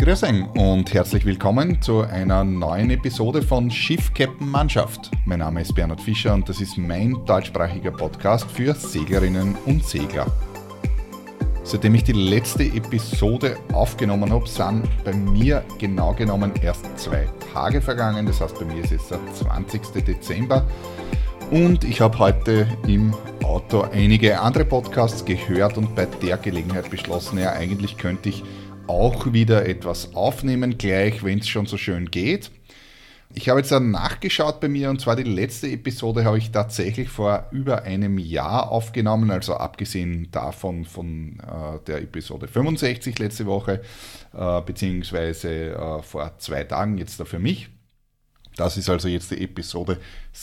Grüß euch und herzlich willkommen zu einer neuen Episode von Schiff Captain Mannschaft. Mein Name ist Bernhard Fischer und das ist mein deutschsprachiger Podcast für Seglerinnen und Segler. Seitdem ich die letzte Episode aufgenommen habe, sind bei mir genau genommen erst 2 Tage vergangen. Das heißt, bei mir ist jetzt der 20. Dezember und ich habe heute im Auto einige andere Podcasts gehört und bei der Gelegenheit beschlossen, ja, eigentlich könnte ich auch wieder etwas aufnehmen, gleich wenn es schon so schön geht. Ich habe jetzt nachgeschaut bei mir und zwar die letzte Episode habe ich tatsächlich vor über einem Jahr aufgenommen, also abgesehen davon von der Episode 65 letzte Woche, beziehungsweise vor 2 Tagen jetzt da für mich. Das ist also jetzt die Episode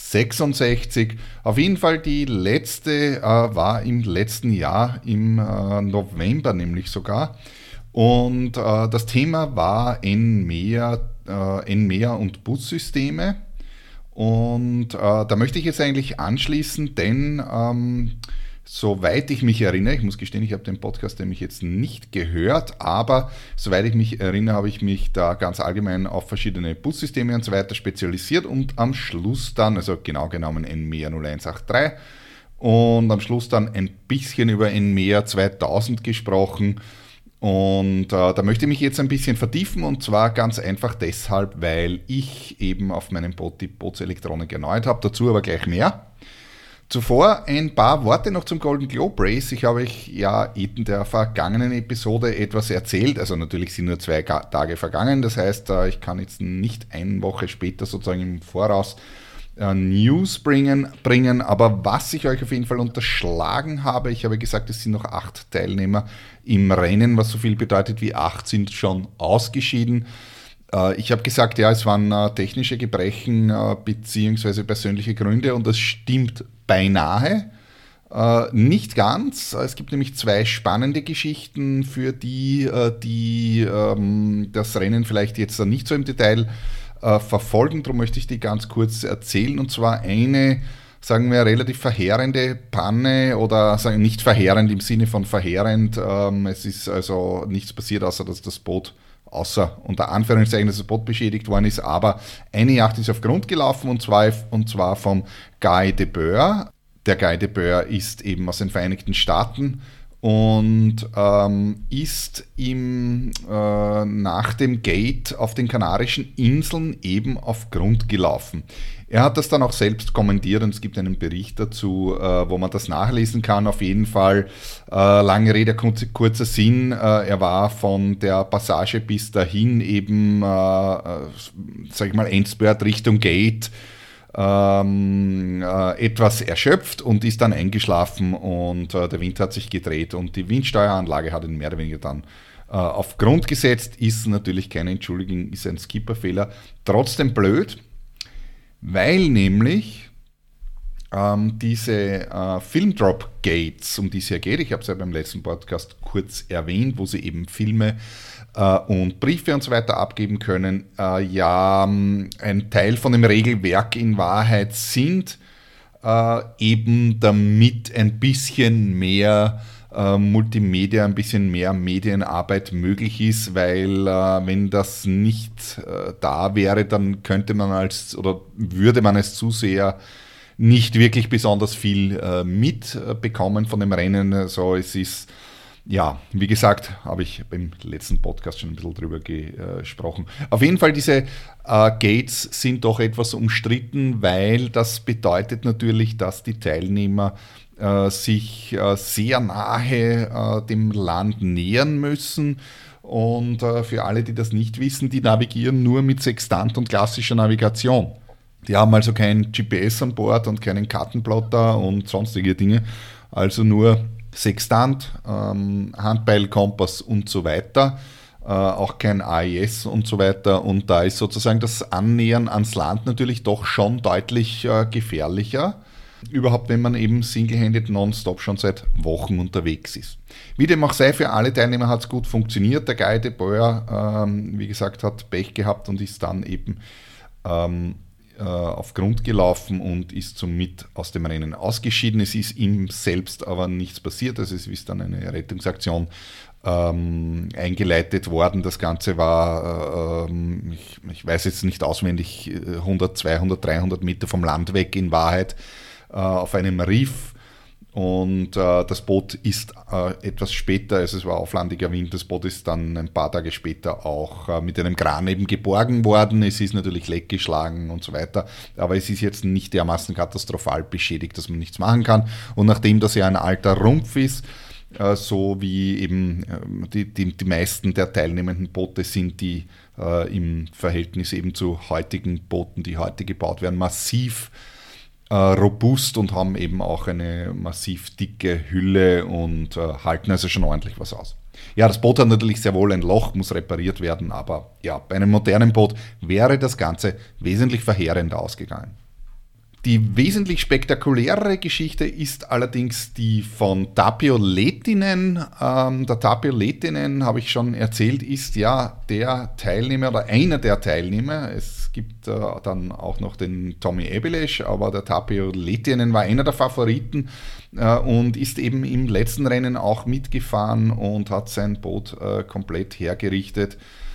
66. Auf jeden Fall die letzte war im letzten Jahr, im November nämlich sogar. Und das Thema war NMEA und Bussysteme. Und da möchte ich jetzt eigentlich anschließen, denn soweit ich mich erinnere, ich muss gestehen, ich habe den Podcast nämlich jetzt nicht gehört, aber soweit ich mich erinnere, habe ich mich da ganz allgemein auf verschiedene Bussysteme und so weiter spezialisiert und am Schluss dann, also genau genommen NMEA 0183 und am Schluss dann ein bisschen über NMEA 2000 gesprochen. Und da möchte ich mich jetzt ein bisschen vertiefen und zwar ganz einfach deshalb, weil ich eben auf meinem Boot die Bootselektronik erneuert habe, dazu aber gleich mehr. Zuvor ein paar Worte noch zum Golden Globe Race. Ich habe euch ja in der vergangenen Episode etwas erzählt, also natürlich sind nur 2 Tage vergangen, das heißt, ich kann jetzt nicht eine Woche später sozusagen im Voraus News bringen, aber was ich euch auf jeden Fall unterschlagen habe, ich habe gesagt, es sind noch 8 Teilnehmer im Rennen, was so viel bedeutet wie 8 sind schon ausgeschieden. Ich habe gesagt, ja, es waren technische Gebrechen bzw. persönliche Gründe und das stimmt beinahe. Nicht ganz. Es gibt nämlich 2 spannende Geschichten, für die das Rennen vielleicht jetzt nicht so im Detail verfolgen. Darum möchte ich die ganz kurz erzählen. Und zwar eine, sagen wir, relativ verheerende Panne oder sagen nicht verheerend im Sinne von verheerend. Es ist also nichts passiert, außer dass das Boot unter Anführungszeichen, dass das Boot beschädigt worden ist. Aber eine Yacht ist auf Grund gelaufen und zwar vom Guy de Boer. Der Guy de Boer ist eben aus den Vereinigten Staaten und ist nach dem Gate auf den Kanarischen Inseln eben auf Grund gelaufen. Er hat das dann auch selbst kommentiert und es gibt einen Bericht dazu, wo man das nachlesen kann. Auf jeden Fall, lange Rede, kurzer Sinn, er war von der Passage bis dahin eben, sag ich mal, Endspurt Richtung Gate, etwas erschöpft und ist dann eingeschlafen und der Wind hat sich gedreht und die Windsteueranlage hat ihn mehr oder weniger dann auf Grund gesetzt. Ist natürlich keine Entschuldigung, ist ein Skipperfehler. Trotzdem blöd, weil nämlich diese Filmdrop-Gates, um die es hier geht, ich habe es ja beim letzten Podcast kurz erwähnt, wo sie eben Filme und Briefe und so weiter abgeben können, ein Teil von dem Regelwerk in Wahrheit sind, eben damit ein bisschen mehr Multimedia, ein bisschen mehr Medienarbeit möglich ist, weil wenn das nicht da wäre, dann würde man als Zuseher nicht wirklich besonders viel mitbekommen von dem Rennen. Also es ist, ja, wie gesagt, habe ich beim letzten Podcast schon ein bisschen drüber gesprochen. Auf jeden Fall, diese Gates sind doch etwas umstritten, weil das bedeutet natürlich, dass die Teilnehmer sich sehr nahe dem Land nähern müssen. Und für alle, die das nicht wissen, die navigieren nur mit Sextant und klassischer Navigation. Die haben also kein GPS an Bord und keinen Kartenplotter und sonstige Dinge, also nur Sextant, Handbeil, Kompass und so weiter, auch kein AIS und so weiter. Und da ist sozusagen das Annähern ans Land natürlich doch schon deutlich gefährlicher, überhaupt wenn man eben single-handed nonstop schon seit Wochen unterwegs ist. Wie dem auch sei, für alle Teilnehmer hat es gut funktioniert. Der Guy de Boer, wie gesagt, hat Pech gehabt und ist dann eben auf Grund gelaufen und ist somit aus dem Rennen ausgeschieden. Es ist ihm selbst aber nichts passiert, also es ist dann eine Rettungsaktion eingeleitet worden. Das Ganze war, ich weiß jetzt nicht auswendig, 100, 200, 300 Meter vom Land weg in Wahrheit, auf einem Riff. Und das Boot ist etwas später, also es war auflandiger Wind, das Boot ist dann ein paar Tage später auch mit einem Kran eben geborgen worden. Es ist natürlich leckgeschlagen und so weiter, aber es ist jetzt nicht dermaßen katastrophal beschädigt, dass man nichts machen kann. Und nachdem das ja ein alter Rumpf ist, so wie eben die meisten der teilnehmenden Boote sind, die im Verhältnis eben zu heutigen Booten, die heute gebaut werden, massiv robust und haben eben auch eine massiv dicke Hülle und halten also schon ordentlich was aus. Ja, das Boot hat natürlich sehr wohl ein Loch, muss repariert werden, aber ja, bei einem modernen Boot wäre das Ganze wesentlich verheerender ausgegangen. Die wesentlich spektakulärere Geschichte ist allerdings die von Tapio Lehtinen. Der Tapio Lehtinen, habe ich schon erzählt, ist ja der Teilnehmer oder einer der Teilnehmer. Es gibt dann auch noch den Tommy Ebilesch, aber der Tapio Lehtinen war einer der Favoriten und ist eben im letzten Rennen auch mitgefahren und hat sein Boot komplett hergerichtet.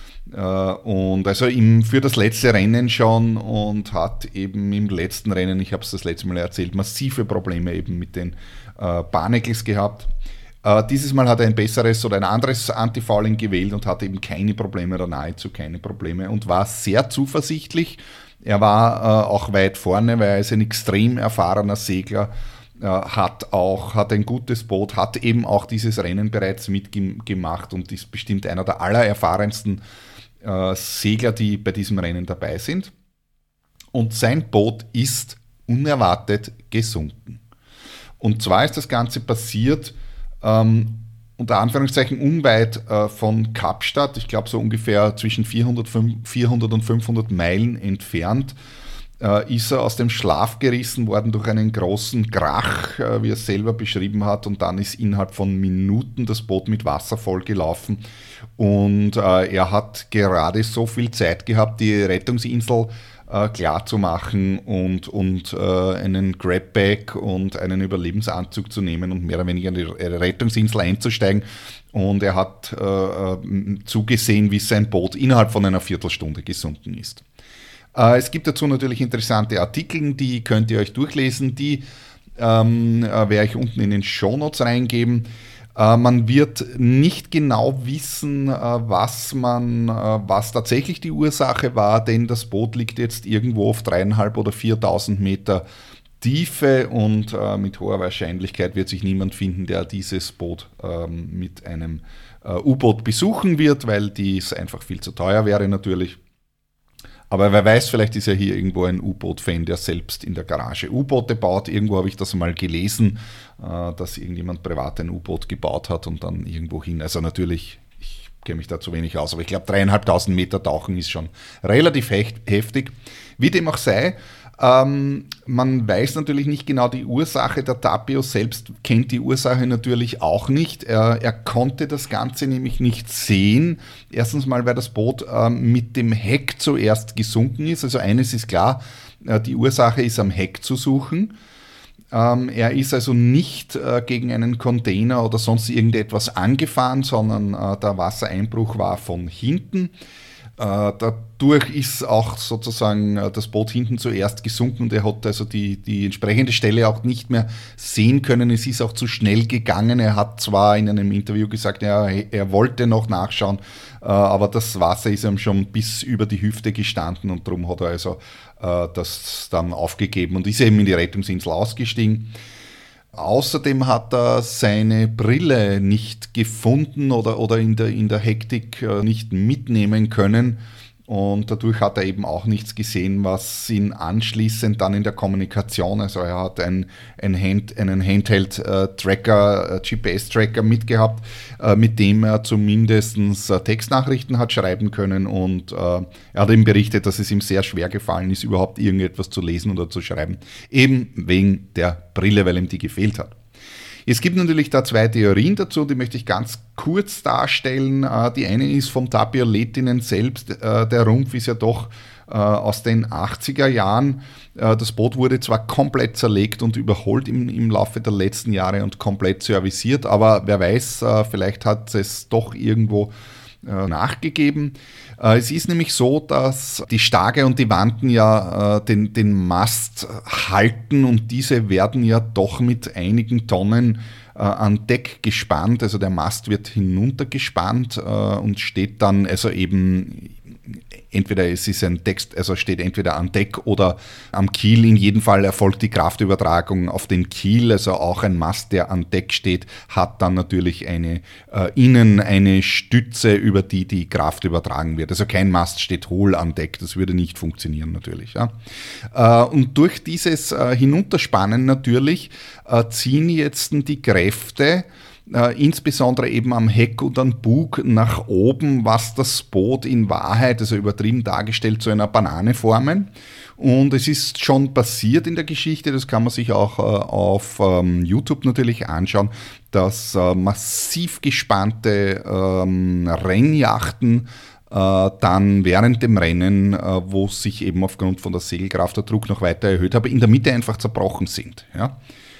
Und also für das letzte Rennen schon und hat eben im letzten Rennen, ich habe es das letzte Mal erzählt, massive Probleme eben mit den Barnacles gehabt. Dieses Mal hat er ein besseres oder ein anderes Antifouling gewählt und hatte eben keine Probleme oder nahezu keine Probleme und war sehr zuversichtlich. Er war auch weit vorne, weil er ist ein extrem erfahrener Segler, hat ein gutes Boot, hat eben auch dieses Rennen bereits mitgemacht und ist bestimmt einer der allererfahrensten Segler, die bei diesem Rennen dabei sind. Und sein Boot ist unerwartet gesunken. Und zwar ist das Ganze passiert, unter Anführungszeichen unweit von Kapstadt, ich glaube so ungefähr zwischen 400 und 500 Meilen entfernt, ist er aus dem Schlaf gerissen worden durch einen großen Krach, wie er es selber beschrieben hat, und dann ist innerhalb von Minuten das Boot mit Wasser vollgelaufen und er hat gerade so viel Zeit gehabt, die Rettungsinsel klar zu machen und einen Grabbag und einen Überlebensanzug zu nehmen und mehr oder weniger in die Rettungsinsel einzusteigen, und er hat zugesehen, wie sein Boot innerhalb von einer Viertelstunde gesunken ist. Es gibt dazu natürlich interessante Artikel, die könnt ihr euch durchlesen, die werde ich unten in den Shownotes reingeben. Man wird nicht genau wissen, was tatsächlich die Ursache war, denn das Boot liegt jetzt irgendwo auf 3.500 oder 4.000 Meter Tiefe und mit hoher Wahrscheinlichkeit wird sich niemand finden, der dieses Boot mit einem U-Boot besuchen wird, weil dies einfach viel zu teuer wäre natürlich. Aber wer weiß, vielleicht ist ja hier irgendwo ein U-Boot-Fan, der selbst in der Garage U-Boote baut. Irgendwo habe ich das mal gelesen, dass irgendjemand privat ein U-Boot gebaut hat und dann irgendwo hin. Also natürlich, ich kenne mich da zu wenig aus, aber ich glaube 3.500 Meter tauchen ist schon relativ heftig. Wie dem auch sei, man weiß natürlich nicht genau die Ursache. Der Tapio selbst kennt die Ursache natürlich auch nicht. Er konnte das Ganze nämlich nicht sehen. Erstens mal, weil das Boot mit dem Heck zuerst gesunken ist. Also eines ist klar, die Ursache ist am Heck zu suchen. Er ist also nicht gegen einen Container oder sonst irgendetwas angefahren, sondern der Wassereinbruch war von hinten. Dadurch ist auch sozusagen das Boot hinten zuerst gesunken und er hat also die entsprechende Stelle auch nicht mehr sehen können. Es ist auch zu schnell gegangen. Er hat zwar in einem Interview gesagt, er wollte noch nachschauen, aber das Wasser ist ihm schon bis über die Hüfte gestanden und darum hat er also das dann aufgegeben und ist eben in die Rettungsinsel ausgestiegen. Außerdem hat er seine Brille nicht gefunden oder in der Hektik nicht mitnehmen können und dadurch hat er eben auch nichts gesehen, was ihn anschließend dann in der Kommunikation, also er hat einen Handheld-Tracker, GPS-Tracker mitgehabt, mit dem er zumindest Textnachrichten hat schreiben können und er hat ihm berichtet, dass es ihm sehr schwer gefallen ist, überhaupt irgendetwas zu lesen oder zu schreiben, eben wegen der Brille, weil ihm die gefehlt hat. Es gibt natürlich da zwei Theorien dazu, die möchte ich ganz kurz darstellen. Die eine ist vom Tapio Lehtinen selbst. Der Rumpf ist ja doch aus den 80er Jahren. Das Boot wurde zwar komplett zerlegt und überholt im Laufe der letzten Jahre und komplett serviciert, aber wer weiß, vielleicht hat es doch irgendwo nachgegeben. Es ist nämlich so, dass die Stage und die Wanten ja den Mast halten und diese werden ja doch mit einigen Tonnen an Deck gespannt. Also der Mast wird hinuntergespannt und steht dann also eben entweder es ist ein Text, also steht entweder an Deck oder am Kiel. In jedem Fall erfolgt die Kraftübertragung auf den Kiel. Also auch ein Mast, der an Deck steht, hat dann natürlich innen eine Stütze, über die die Kraft übertragen wird. Also kein Mast steht hohl an Deck, das würde nicht funktionieren natürlich. Ja. Und durch dieses Hinunterspannen natürlich ziehen jetzt die Kräfte insbesondere eben am Heck und am Bug nach oben, was das Boot in Wahrheit, also übertrieben dargestellt, zu einer Banane formen. Und es ist schon passiert in der Geschichte, das kann man sich auch auf YouTube natürlich anschauen, dass massiv gespannte Rennjachten dann während dem Rennen, wo sich eben aufgrund von der Segelkraft der Druck noch weiter erhöht, aber in der Mitte einfach zerbrochen sind. Ja.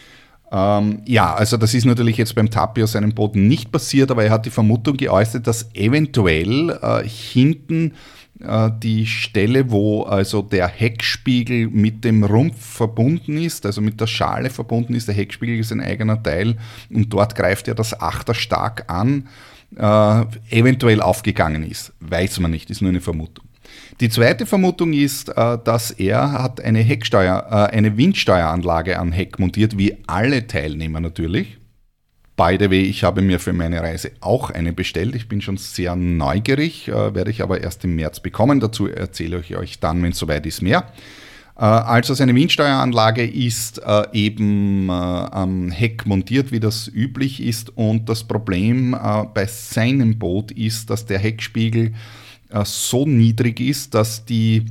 Also das ist natürlich jetzt beim Tapio seinem Boot nicht passiert, aber er hat die Vermutung geäußert, dass eventuell hinten die Stelle, wo also der Heckspiegel mit dem Rumpf verbunden ist, also mit der Schale verbunden ist, der Heckspiegel ist ein eigener Teil und dort greift ja das Achterstark an, eventuell aufgegangen ist. Weiß man nicht, ist nur eine Vermutung. Die zweite Vermutung ist, dass er hat eine Windsteueranlage an Heck montiert, wie alle Teilnehmer natürlich. By the way, ich habe mir für meine Reise auch eine bestellt. Ich bin schon sehr neugierig, werde ich aber erst im März bekommen. Dazu erzähle ich euch dann, wenn es soweit ist, mehr. Also seine Windsteueranlage ist eben am Heck montiert, wie das üblich ist. Und das Problem bei seinem Boot ist, dass der Heckspiegel so niedrig ist, dass die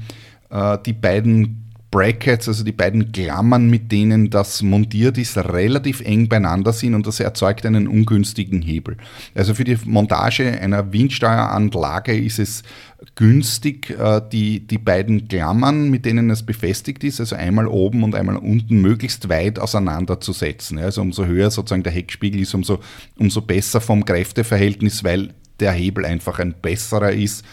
beiden Brackets, also die beiden Klammern, mit denen das montiert ist, relativ eng beieinander sind und das erzeugt einen ungünstigen Hebel. Also für die Montage einer Windsteueranlage ist es günstig, die beiden Klammern, mit denen es befestigt ist, also einmal oben und einmal unten, möglichst weit auseinanderzusetzen. Also umso höher sozusagen der Heckspiegel ist, umso besser vom Kräfteverhältnis, weil der Hebel einfach ein besserer ist,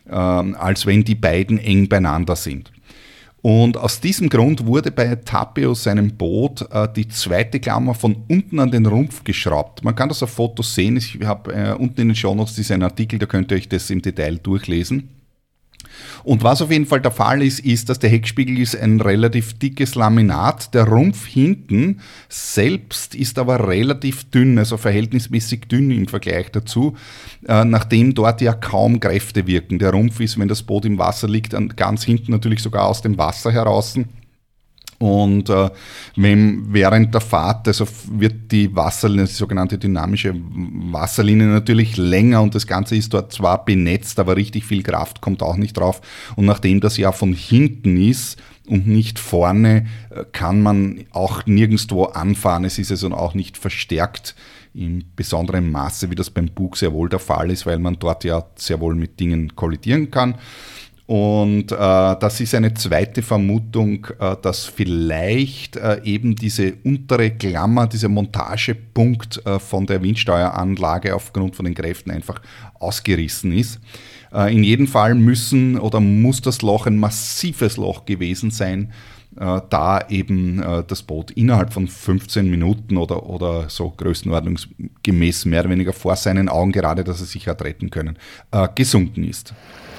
als wenn die beiden eng beieinander sind. Und aus diesem Grund wurde bei Tapio seinem Boot die zweite Klammer von unten an den Rumpf geschraubt. Man kann das auf Fotos sehen. Ich habe unten in den Shownotes diesen Artikel, da könnt ihr euch das im Detail durchlesen. Und was auf jeden Fall der Fall ist, dass der Heckspiegel ist ein relativ dickes Laminat. Der Rumpf hinten selbst ist aber relativ dünn, also verhältnismäßig dünn im Vergleich dazu, nachdem dort ja kaum Kräfte wirken. Der Rumpf ist, wenn das Boot im Wasser liegt, ganz hinten natürlich sogar aus dem Wasser heraus. Und während der Fahrt, also wird die Wasserlinie, die sogenannte dynamische Wasserlinie natürlich länger und das Ganze ist dort zwar benetzt, aber richtig viel Kraft kommt auch nicht drauf. Und nachdem das ja von hinten ist und nicht vorne, kann man auch nirgendwo anfahren. Es ist also auch nicht verstärkt in besonderem Maße, wie das beim Bug sehr wohl der Fall ist, weil man dort ja sehr wohl mit Dingen kollidieren kann. Und das ist eine zweite Vermutung, dass vielleicht eben diese untere Klammer, dieser Montagepunkt von der Windsteueranlage aufgrund von den Kräften einfach ausgerissen ist. In jedem Fall muss das Loch ein massives Loch gewesen sein, da eben das Boot innerhalb von 15 Minuten oder so größenordnungsgemäß mehr oder weniger vor seinen Augen, gerade dass er sich hat retten können, gesunken ist.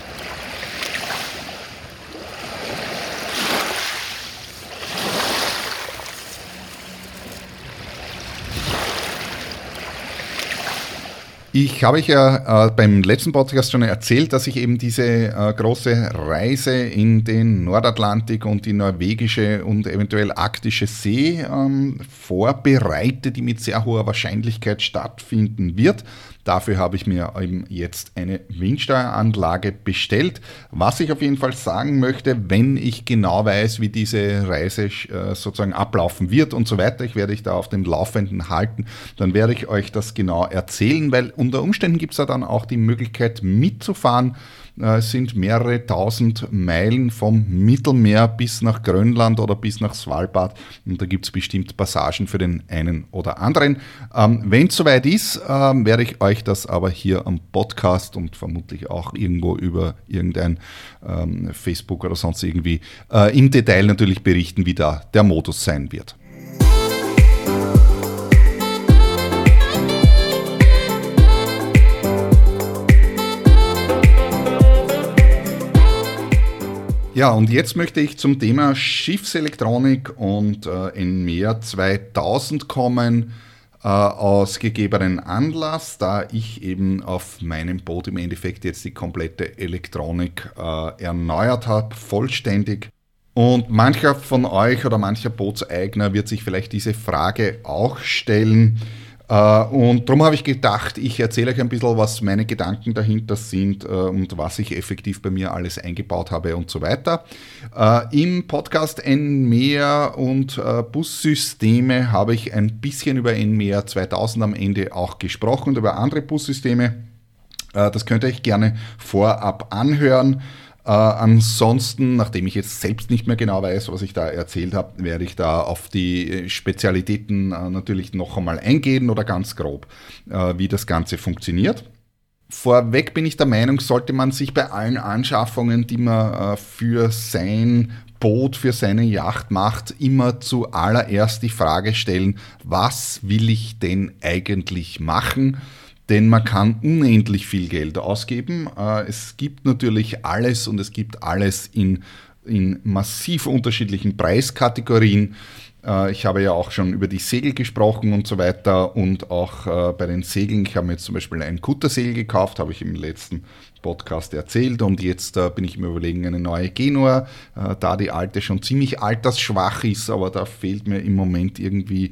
Ich habe euch ja beim letzten Podcast schon erzählt, dass ich eben diese große Reise in den Nordatlantik und die norwegische und eventuell arktische See vorbereite, die mit sehr hoher Wahrscheinlichkeit stattfinden wird. Dafür habe ich mir eben jetzt eine Windsteueranlage bestellt. Was ich auf jeden Fall sagen möchte, wenn ich genau weiß, wie diese Reise sozusagen ablaufen wird und so weiter, ich werde euch da auf dem Laufenden halten, dann werde ich euch das genau erzählen, weil unter Umständen gibt es ja dann auch die Möglichkeit mitzufahren. Es sind mehrere tausend Meilen vom Mittelmeer bis nach Grönland oder bis nach Svalbard und da gibt es bestimmt Passagen für den einen oder anderen. Wenn es soweit ist, werde ich euch das aber hier am Podcast und vermutlich auch irgendwo über irgendein Facebook oder sonst irgendwie im Detail natürlich berichten, wie da der Modus sein wird. Ja, und jetzt möchte ich zum Thema Schiffselektronik und NMEA 2000 kommen, aus gegebenen Anlass, da ich eben auf meinem Boot im Endeffekt jetzt die komplette Elektronik erneuert habe, vollständig. Und mancher von euch oder mancher Bootseigner wird sich vielleicht diese Frage auch stellen. Und darum habe ich gedacht, ich erzähle euch ein bisschen, was meine Gedanken dahinter sind und was ich effektiv bei mir alles eingebaut habe und so weiter. Im Podcast NMEA und Bussysteme habe ich ein bisschen über NMEA 2000 am Ende auch gesprochen und über andere Bussysteme. Das könnt ihr euch gerne vorab anhören. Ansonsten, nachdem ich jetzt selbst nicht mehr genau weiß, was ich da erzählt habe, werde ich da auf die Spezialitäten natürlich noch einmal eingehen oder ganz grob, wie das Ganze funktioniert. Vorweg bin ich der Meinung, sollte man sich bei allen Anschaffungen, die man für sein Boot, für seine Yacht macht, immer zuallererst die Frage stellen, was will ich denn eigentlich machen? Denn man kann unendlich viel Geld ausgeben. Es gibt natürlich alles und es gibt alles in massiv unterschiedlichen Preiskategorien. Ich habe ja auch schon über die Segel gesprochen und so weiter und auch bei den Segeln. Ich habe mir jetzt zum Beispiel ein Kuttersegel gekauft, habe ich im letzten Podcast erzählt und jetzt bin ich mir überlegen, eine neue Genua, da die alte schon ziemlich altersschwach ist, aber da fehlt mir im Moment irgendwie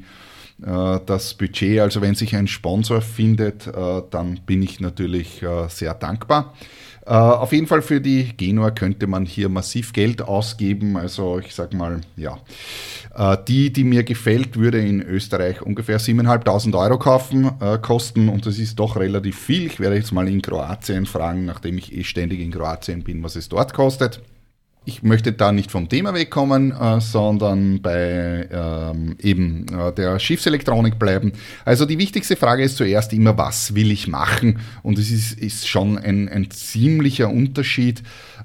das Budget. Also wenn sich ein Sponsor findet, dann bin ich natürlich sehr dankbar. Auf jeden Fall für die Genua könnte man hier massiv Geld ausgeben. Also ich sag mal, ja, die mir gefällt, würde in Österreich ungefähr 7.500 € kosten und das ist doch relativ viel. Ich werde jetzt mal in Kroatien fragen, nachdem ich ständig in Kroatien bin, was es dort kostet. Ich möchte da nicht vom Thema wegkommen, sondern bei der Schiffselektronik bleiben. Also die wichtigste Frage ist zuerst immer, was will ich machen? Und es ist schon ein ziemlicher Unterschied,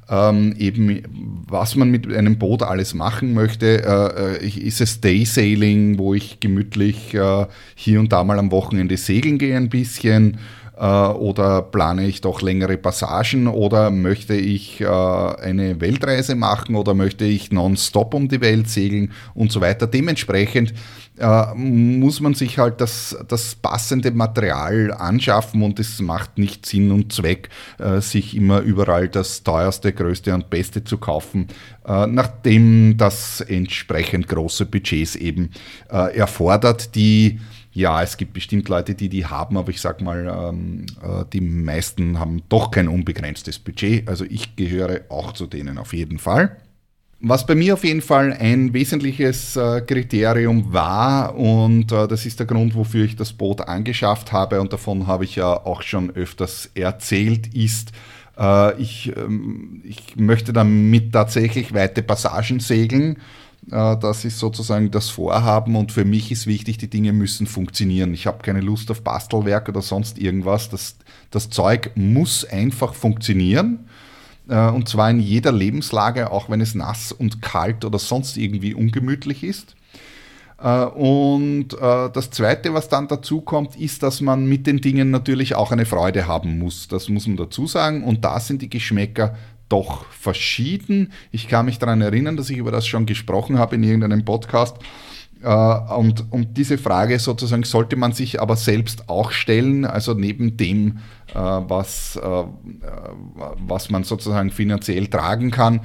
was man mit einem Boot alles machen möchte. Ist es Daysailing, wo ich gemütlich hier und da mal am Wochenende segeln gehe ein bisschen? Oder plane ich doch längere Passagen oder möchte ich eine Weltreise machen oder möchte ich nonstop um die Welt segeln und so weiter. Dementsprechend muss man sich halt das passende Material anschaffen und es macht nicht Sinn und Zweck, sich immer überall das teuerste, größte und beste zu kaufen, nachdem das entsprechend große Budgets eben erfordert, ja, es gibt bestimmt Leute, die haben, aber ich sag mal, die meisten haben doch kein unbegrenztes Budget. Also ich gehöre auch zu denen auf jeden Fall. Was bei mir auf jeden Fall ein wesentliches Kriterium war und das ist der Grund, wofür ich das Boot angeschafft habe und davon habe ich ja auch schon öfters erzählt, ist, ich möchte damit tatsächlich weite Passagen segeln. Das ist sozusagen das Vorhaben und für mich ist wichtig, die Dinge müssen funktionieren. Ich habe keine Lust auf Bastelwerk oder sonst irgendwas. Das Zeug muss einfach funktionieren und zwar in jeder Lebenslage, auch wenn es nass und kalt oder sonst irgendwie ungemütlich ist. Und das Zweite, was dann dazu kommt, ist, dass man mit den Dingen natürlich auch eine Freude haben muss. Das muss man dazu sagen und da sind die Geschmäcker doch verschieden. Ich kann mich daran erinnern, dass ich über das schon gesprochen habe in irgendeinem Podcast. Und diese Frage sozusagen sollte man sich aber selbst auch stellen, also neben dem, was man sozusagen finanziell tragen kann,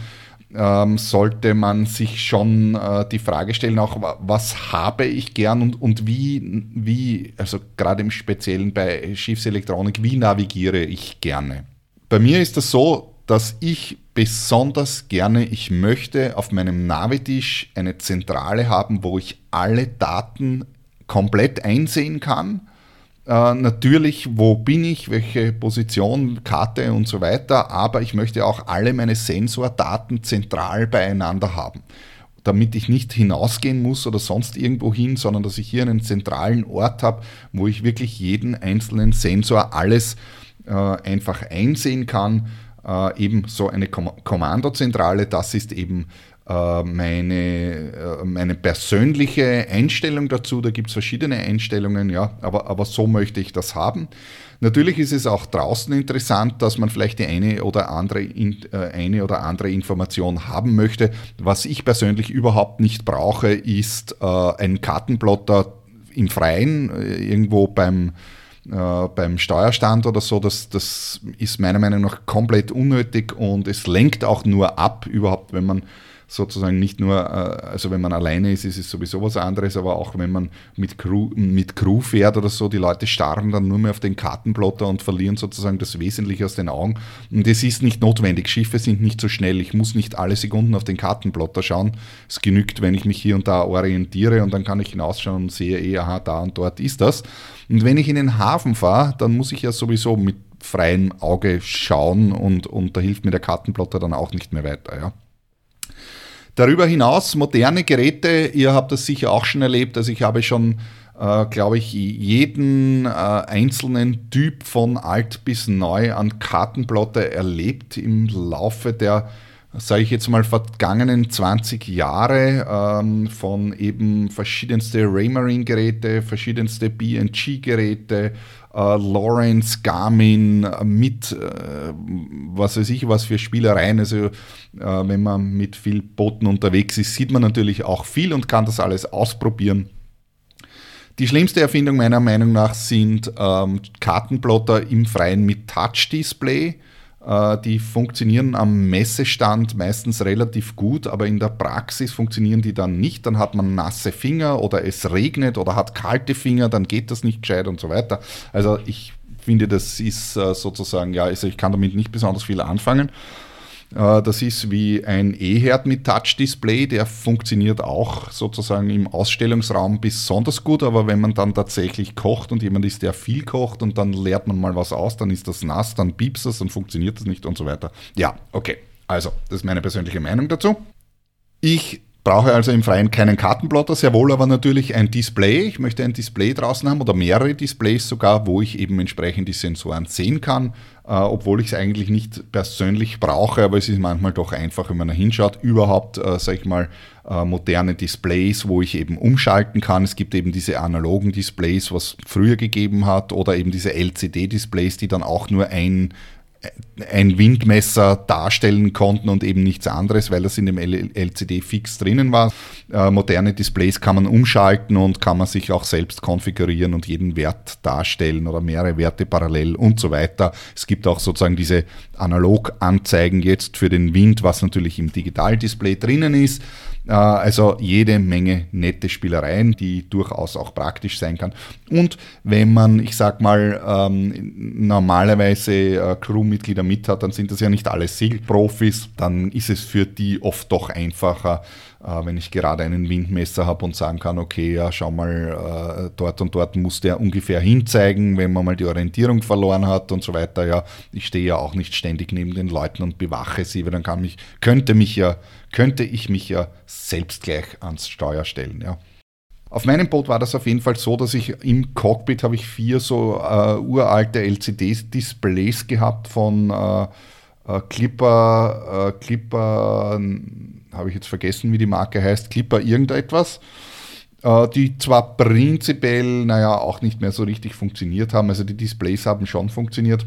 sollte man sich schon die Frage stellen, auch was habe ich gern und wie, also gerade im Speziellen bei Schiffselektronik, wie navigiere ich gerne. Bei mir ist das so, dass ich besonders gerne, ich möchte auf meinem Navitisch eine Zentrale haben, wo ich alle Daten komplett einsehen kann. Natürlich, wo bin ich, welche Position, Karte und so weiter, aber ich möchte auch alle meine Sensordaten zentral beieinander haben, damit ich nicht hinausgehen muss oder sonst irgendwo hin, sondern dass ich hier einen zentralen Ort habe, wo ich wirklich jeden einzelnen Sensor alles einfach einsehen kann. Eben so eine Kommandozentrale, das ist eben meine persönliche Einstellung dazu. Da gibt es verschiedene Einstellungen, ja, aber so möchte ich das haben. Natürlich ist es auch draußen interessant, dass man vielleicht die eine oder andere Information haben möchte. Was ich persönlich überhaupt nicht brauche, ist ein Kartenplotter im Freien, irgendwo beim Steuerstand oder so. Das ist meiner Meinung nach komplett unnötig und es lenkt auch nur ab, überhaupt, wenn man sozusagen nicht nur, also wenn man alleine ist es sowieso was anderes, aber auch wenn man mit Crew fährt oder so, die Leute starren dann nur mehr auf den Kartenplotter und verlieren sozusagen das Wesentliche aus den Augen. Und es ist nicht notwendig, Schiffe sind nicht so schnell, ich muss nicht alle Sekunden auf den Kartenplotter schauen. Es genügt, wenn ich mich hier und da orientiere und dann kann ich hinausschauen und sehe, aha, da und dort ist das. Und wenn ich in den Hafen fahre, dann muss ich ja sowieso mit freiem Auge schauen und da hilft mir der Kartenplotter dann auch nicht mehr weiter, ja. Darüber hinaus moderne Geräte, ihr habt das sicher auch schon erlebt, also ich habe schon, glaube ich, jeden einzelnen Typ von alt bis neu an Kartenplotter erlebt im Laufe der, sage ich jetzt mal, vergangenen 20 Jahre, von eben verschiedenste Raymarine-Geräte, verschiedenste B&G-Geräte, Lawrence, Garmin mit was weiß ich was für Spielereien. Also wenn man mit viel Booten unterwegs ist, sieht man natürlich auch viel und kann das alles ausprobieren. Die schlimmste Erfindung meiner Meinung nach sind Kartenplotter im Freien mit Touch-Display. Die funktionieren am Messestand meistens relativ gut, aber in der Praxis funktionieren die dann nicht. Dann hat man nasse Finger oder es regnet oder hat kalte Finger, dann geht das nicht gescheit und so weiter. Also ich finde, das ist sozusagen, ja, also ich kann damit nicht besonders viel anfangen. Das ist wie ein E-Herd mit Touch-Display, der funktioniert auch sozusagen im Ausstellungsraum besonders gut, aber wenn man dann tatsächlich kocht und jemand ist, der viel kocht und dann leert man mal was aus, dann ist das nass, dann piepst es, dann funktioniert das nicht und so weiter. Ja, okay, also das ist meine persönliche Meinung dazu. Ich brauche also im Freien keinen Kartenplotter, sehr wohl aber natürlich ein Display. Ich möchte ein Display draußen haben oder mehrere Displays sogar, wo ich eben entsprechend die Sensoren sehen kann, obwohl ich es eigentlich nicht persönlich brauche, aber es ist manchmal doch einfach, wenn man da hinschaut, überhaupt, sage ich mal, moderne Displays, wo ich eben umschalten kann. Es gibt eben diese analogen Displays, was früher gegeben hat, oder eben diese LCD-Displays, die dann auch nur ein Windmesser darstellen konnten und eben nichts anderes, weil das in dem LCD fix drinnen war. Moderne Displays kann man umschalten und kann man sich auch selbst konfigurieren und jeden Wert darstellen oder mehrere Werte parallel und so weiter. Es gibt auch sozusagen diese Analog-Anzeigen jetzt für den Wind, was natürlich im Digitaldisplay drinnen ist. Also jede Menge nette Spielereien, die durchaus auch praktisch sein kann. Und wenn man, ich sag mal, normalerweise Crewmitglieder mit hat, dann sind das ja nicht alle Segelprofis, dann ist es für die oft doch einfacher, wenn ich gerade einen Windmesser habe und sagen kann, okay, ja, schau mal, dort und dort muss der ungefähr hinzeigen, wenn man mal die Orientierung verloren hat und so weiter. Ja, ich stehe ja auch nicht ständig neben den Leuten und bewache sie, weil dann könnte ich mich ja selbst gleich ans Steuer stellen. Ja. Auf meinem Boot war das auf jeden Fall so, dass ich im Cockpit habe ich 4 so uralte LCD-Displays gehabt von Clipper, habe ich jetzt vergessen, wie die Marke heißt, Clipper irgendetwas, die zwar prinzipiell, auch nicht mehr so richtig funktioniert haben, also die Displays haben schon funktioniert,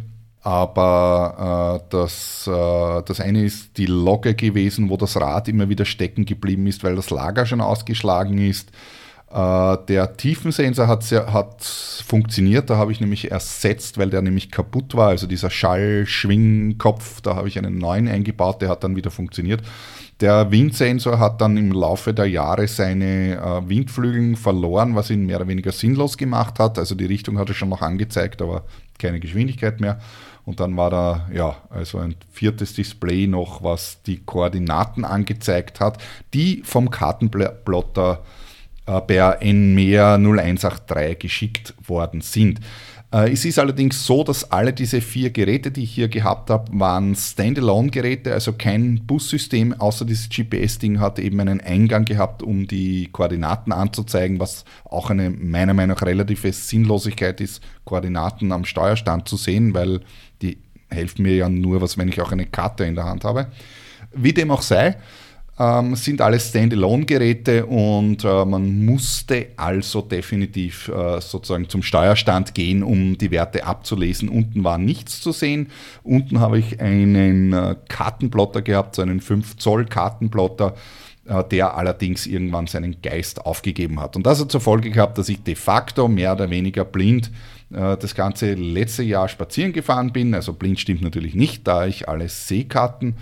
aber das eine ist die Logge gewesen, wo das Rad immer wieder stecken geblieben ist, weil das Lager schon ausgeschlagen ist. Der Tiefensensor hat funktioniert, da habe ich nämlich ersetzt, weil der nämlich kaputt war, also dieser Schallschwingkopf, da habe ich einen neuen eingebaut, der hat dann wieder funktioniert. Der Windsensor hat dann im Laufe der Jahre seine Windflügel verloren, was ihn mehr oder weniger sinnlos gemacht hat, also die Richtung hat er schon noch angezeigt, aber keine Geschwindigkeit mehr. Und dann war da also ein viertes Display noch, was die Koordinaten angezeigt hat, die vom Kartenplotter per NMEA 0183 geschickt worden sind. Es ist allerdings so, dass alle diese 4 Geräte, die ich hier gehabt habe, waren Standalone-Geräte, also kein Bussystem, außer dieses GPS-Ding hat eben einen Eingang gehabt, um die Koordinaten anzuzeigen, was auch eine meiner Meinung nach relative Sinnlosigkeit ist, Koordinaten am Steuerstand zu sehen, weil die helfen mir ja nur, wenn ich auch eine Karte in der Hand habe. Wie dem auch sei, sind alles Standalone-Geräte und man musste also definitiv sozusagen zum Steuerstand gehen, um die Werte abzulesen. Unten war nichts zu sehen. Unten habe ich einen Kartenplotter gehabt, so einen 5 Zoll Kartenplotter, der allerdings irgendwann seinen Geist aufgegeben hat. Und das hat zur Folge gehabt, dass ich de facto mehr oder weniger blind das ganze letzte Jahr spazieren gefahren bin. Also blind stimmt natürlich nicht, da ich alle Seekarten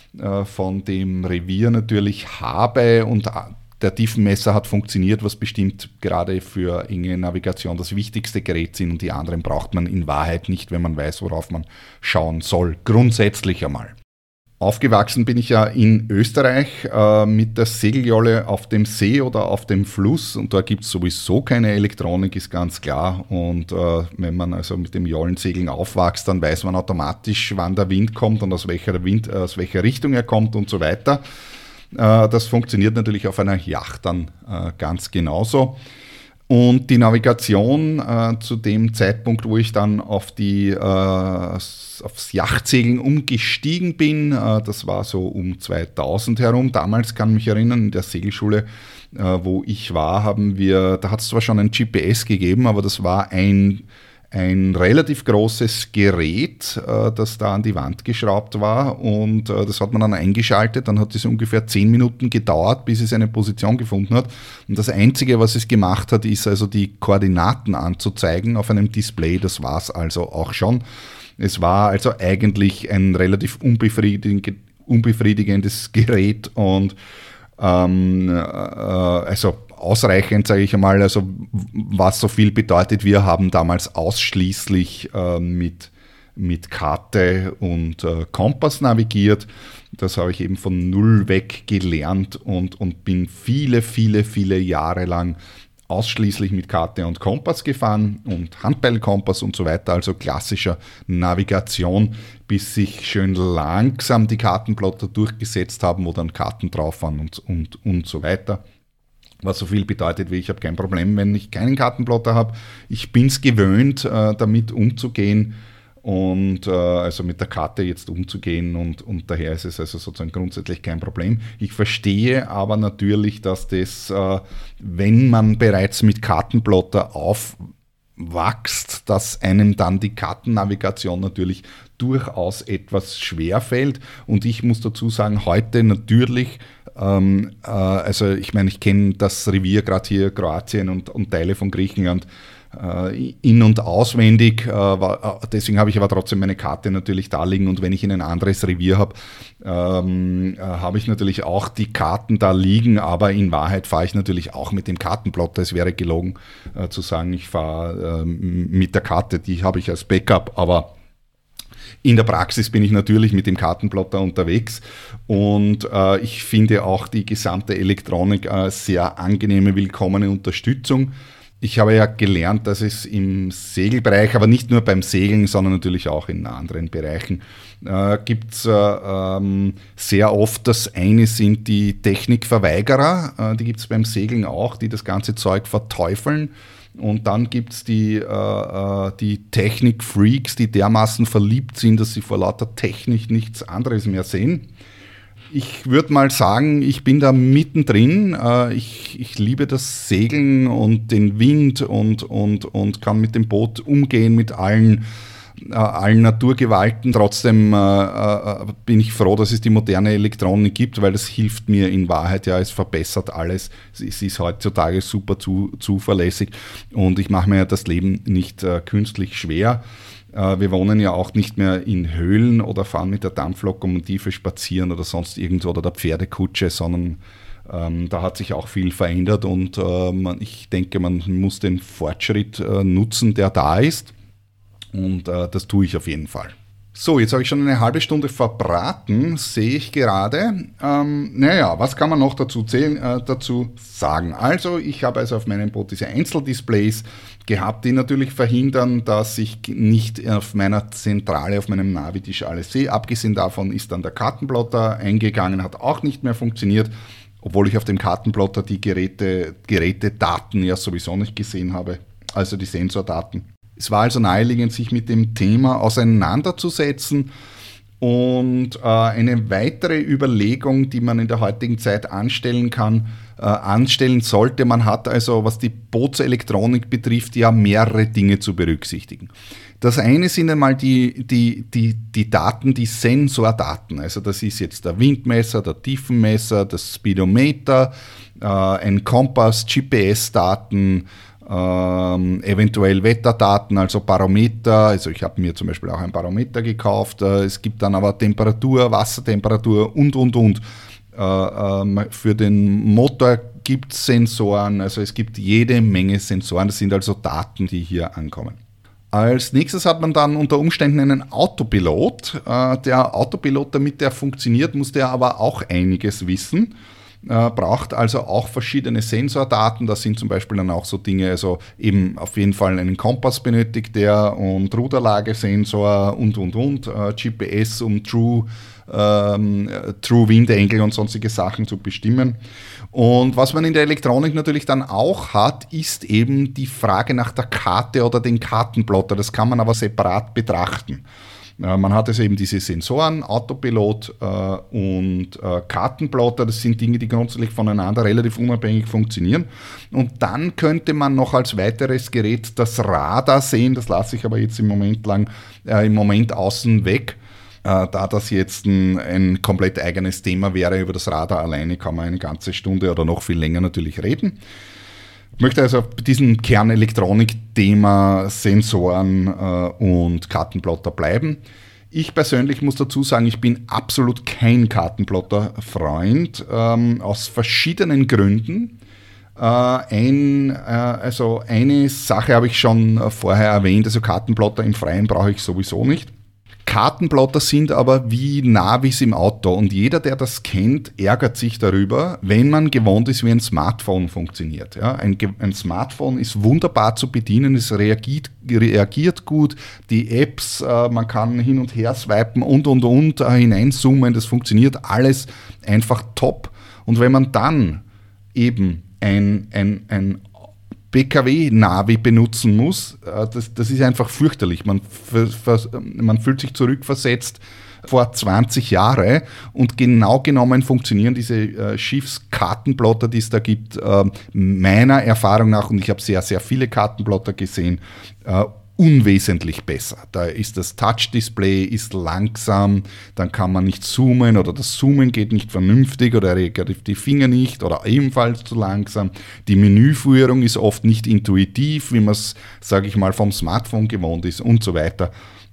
von dem Revier natürlich habe und der Tiefenmesser hat funktioniert, was bestimmt gerade für enge Navigation das wichtigste Gerät sind und die anderen braucht man in Wahrheit nicht, wenn man weiß, worauf man schauen soll. Grundsätzlich einmal. Aufgewachsen bin ich ja in Österreich mit der Segeljolle auf dem See oder auf dem Fluss und da gibt es sowieso keine Elektronik, ist ganz klar. Und wenn man also mit dem Jollensegeln aufwächst, dann weiß man automatisch, wann der Wind kommt und aus welcher Richtung er kommt und so weiter. Das funktioniert natürlich auf einer Yacht dann ganz genauso. Und die Navigation zu dem Zeitpunkt, wo ich dann aufs Yachtsegeln umgestiegen bin, das war so um 2000 herum. Damals kann ich mich erinnern, in der Segelschule, wo ich war, da hat es zwar schon ein GPS gegeben, aber das war ein relativ großes Gerät, das da an die Wand geschraubt war und das hat man dann eingeschaltet, dann hat es ungefähr 10 Minuten gedauert, bis es eine Position gefunden hat und das Einzige, was es gemacht hat, ist also die Koordinaten anzuzeigen auf einem Display, das war es also auch schon. Es war also eigentlich ein relativ unbefriedigendes Gerät und also ausreichend, sage ich einmal, also was so viel bedeutet, wir haben damals ausschließlich mit Karte und Kompass navigiert. Das habe ich eben von null weg gelernt und bin viele, viele, viele Jahre lang ausschließlich mit Karte und Kompass gefahren und Handpeilkompass und so weiter, also klassischer Navigation, bis sich schön langsam die Kartenplotter durchgesetzt haben, wo dann Karten drauf waren und so weiter. Was so viel bedeutet wie, ich habe kein Problem, wenn ich keinen Kartenplotter habe. Ich bin es gewöhnt, damit umzugehen und also mit der Karte jetzt umzugehen und daher ist es also sozusagen grundsätzlich kein Problem. Ich verstehe aber natürlich, dass das, wenn man bereits mit Kartenplotter aufwächst, dass einem dann die Kartennavigation natürlich durchaus etwas schwerfällt und ich muss dazu sagen, heute natürlich also ich meine, ich kenne das Revier gerade hier, Kroatien und Teile von Griechenland in- und auswendig, deswegen habe ich aber trotzdem meine Karte natürlich da liegen und wenn ich in ein anderes Revier habe, habe ich natürlich auch die Karten da liegen, aber in Wahrheit fahre ich natürlich auch mit dem Kartenplotter. Es wäre gelogen zu sagen, ich fahre mit der Karte, die habe ich als Backup, aber in der Praxis bin ich natürlich mit dem Kartenplotter unterwegs und ich finde auch die gesamte Elektronik sehr angenehme, willkommene Unterstützung. Ich habe ja gelernt, dass es im Segelbereich, aber nicht nur beim Segeln, sondern natürlich auch in anderen Bereichen, gibt es sehr oft, das eine sind die Technikverweigerer, die gibt es beim Segeln auch, die das ganze Zeug verteufeln. Und dann gibt es die Technik-Freaks, die dermaßen verliebt sind, dass sie vor lauter Technik nichts anderes mehr sehen. Ich würde mal sagen, ich bin da mittendrin. Ich liebe das Segeln und den Wind und kann mit dem Boot umgehen, mit allen allen Naturgewalten. Trotzdem bin ich froh, dass es die moderne Elektronik gibt, weil das hilft mir in Wahrheit, ja, es verbessert alles. Es ist heutzutage super zuverlässig und ich mache mir ja das Leben nicht künstlich schwer. Wir wohnen ja auch nicht mehr in Höhlen oder fahren mit der Dampflokomotive spazieren oder sonst irgendwo oder der Pferdekutsche, sondern da hat sich auch viel verändert und ich denke, man muss den Fortschritt nutzen, der da ist, und das tue ich auf jeden Fall. So, jetzt habe ich schon eine halbe Stunde verbraten, sehe ich gerade. Was kann man noch dazu sagen? Also, ich habe also auf meinem Boot diese Einzeldisplays gehabt, die natürlich verhindern, dass ich nicht auf meiner Zentrale, auf meinem Navitisch alles sehe. Abgesehen davon ist dann der Kartenplotter eingegangen, hat auch nicht mehr funktioniert, obwohl ich auf dem Kartenplotter die Gerätedaten ja sowieso nicht gesehen habe, also die Sensordaten. Es war also naheliegend, sich mit dem Thema auseinanderzusetzen, und eine weitere Überlegung, die man in der heutigen Zeit anstellen sollte, man hat also, was die Bootselektronik betrifft, ja mehrere Dinge zu berücksichtigen. Das eine sind einmal die Daten, die Sensordaten. Also das ist jetzt der Windmesser, der Tiefenmesser, das Speedometer, ein Kompass, GPS-Daten, eventuell Wetterdaten, also Barometer. Also ich habe mir zum Beispiel auch ein Barometer gekauft. Es gibt dann aber Temperatur, Wassertemperatur und. Für den Motor gibt es Sensoren, also es gibt jede Menge Sensoren. Das sind also Daten, die hier ankommen. Als nächstes hat man dann unter Umständen einen Autopilot. Der Autopilot, damit der funktioniert, muss der aber auch einiges wissen. Braucht also auch verschiedene Sensordaten. Das sind zum Beispiel dann auch so Dinge, also eben auf jeden Fall einen Kompass benötigt der und Ruderlagesensor und. GPS, um True Wind Angle und sonstige Sachen zu bestimmen. Und was man in der Elektronik natürlich dann auch hat, ist eben die Frage nach der Karte oder den Kartenplotter. Das kann man aber separat betrachten. Man hat also eben diese Sensoren, Autopilot und Kartenplotter. Das sind Dinge, die grundsätzlich voneinander relativ unabhängig funktionieren. Und dann könnte man noch als weiteres Gerät das Radar sehen. Das lasse ich aber jetzt im Moment außen weg, da das jetzt ein komplett eigenes Thema wäre. Über das Radar alleine kann man eine ganze Stunde oder noch viel länger natürlich reden. Ich möchte also bei diesem Kernelektronik-Thema Sensoren und Kartenplotter bleiben. Ich persönlich muss dazu sagen, ich bin absolut kein Kartenplotter-Freund, aus verschiedenen Gründen. Eine Sache habe ich schon vorher erwähnt, also Kartenplotter im Freien brauche ich sowieso nicht. Kartenplotter sind aber wie Navis im Auto, und jeder, der das kennt, ärgert sich darüber, wenn man gewohnt ist, wie ein Smartphone funktioniert. Ja, ein Smartphone ist wunderbar zu bedienen, es reagiert gut, die Apps, man kann hin und her swipen und hineinzoomen, das funktioniert alles einfach top. Und wenn man dann eben ein PKW-Navi benutzen muss, das ist einfach fürchterlich. Man fühlt sich zurückversetzt vor 20 Jahre, und genau genommen funktionieren diese Schiffskartenplotter, die es da gibt, meiner Erfahrung nach, und ich habe sehr, sehr viele Kartenplotter gesehen, unwesentlich besser. Da ist das Touch-Display ist langsam, dann kann man nicht zoomen oder das Zoomen geht nicht vernünftig oder reagiert die Finger nicht oder ebenfalls zu langsam. Die Menüführung ist oft nicht intuitiv, wie man es, sage ich mal, vom Smartphone gewohnt ist und so weiter.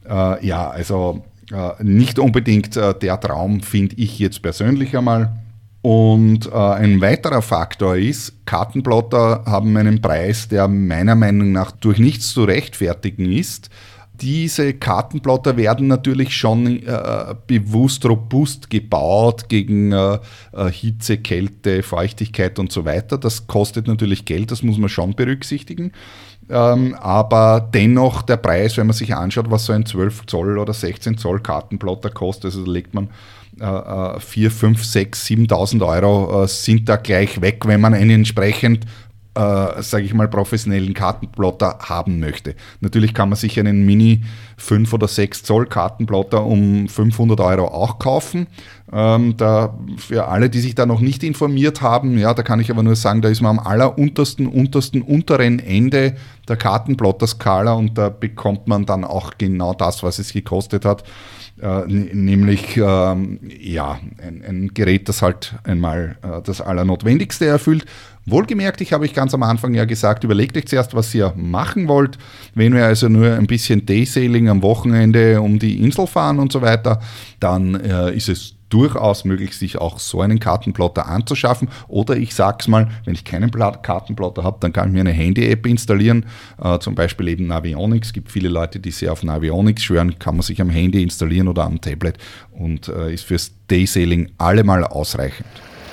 Nicht unbedingt der Traum, finde ich jetzt persönlich einmal. Und ein weiterer Faktor ist, Kartenplotter haben einen Preis, der meiner Meinung nach durch nichts zu rechtfertigen ist. Diese Kartenplotter werden natürlich schon bewusst robust gebaut gegen Hitze, Kälte, Feuchtigkeit und so weiter. Das kostet natürlich Geld, das muss man schon berücksichtigen. Aber dennoch der Preis, wenn man sich anschaut, was so ein 12 Zoll oder 16 Zoll Kartenplotter kostet, also da legt man 4, 5, 6, 7.000 Euro sind da gleich weg, wenn man einen entsprechend sage ich mal, professionellen Kartenplotter haben möchte. Natürlich kann man sich einen Mini 5 oder 6 Zoll Kartenplotter um 500 Euro auch kaufen. Für alle, die sich da noch nicht informiert haben, ja, da kann ich aber nur sagen, da ist man am unteren Ende der Kartenplotter-Skala und da bekommt man dann auch genau das, was es gekostet hat. Nämlich ein Gerät, das halt einmal das Allernotwendigste erfüllt. Wohlgemerkt, ich habe ganz am Anfang ja gesagt, überlegt euch zuerst, was ihr machen wollt. Wenn wir also nur ein bisschen Daysailing am Wochenende um die Insel fahren und so weiter, dann ist es durchaus möglich, sich auch so einen Kartenplotter anzuschaffen. Oder ich sag's mal, wenn ich keinen Kartenplotter habe, dann kann ich mir eine Handy-App installieren, zum Beispiel eben Navionics. Es gibt viele Leute, die sehr auf Navionics schwören, kann man sich am Handy installieren oder am Tablet und ist fürs Daysailing allemal ausreichend.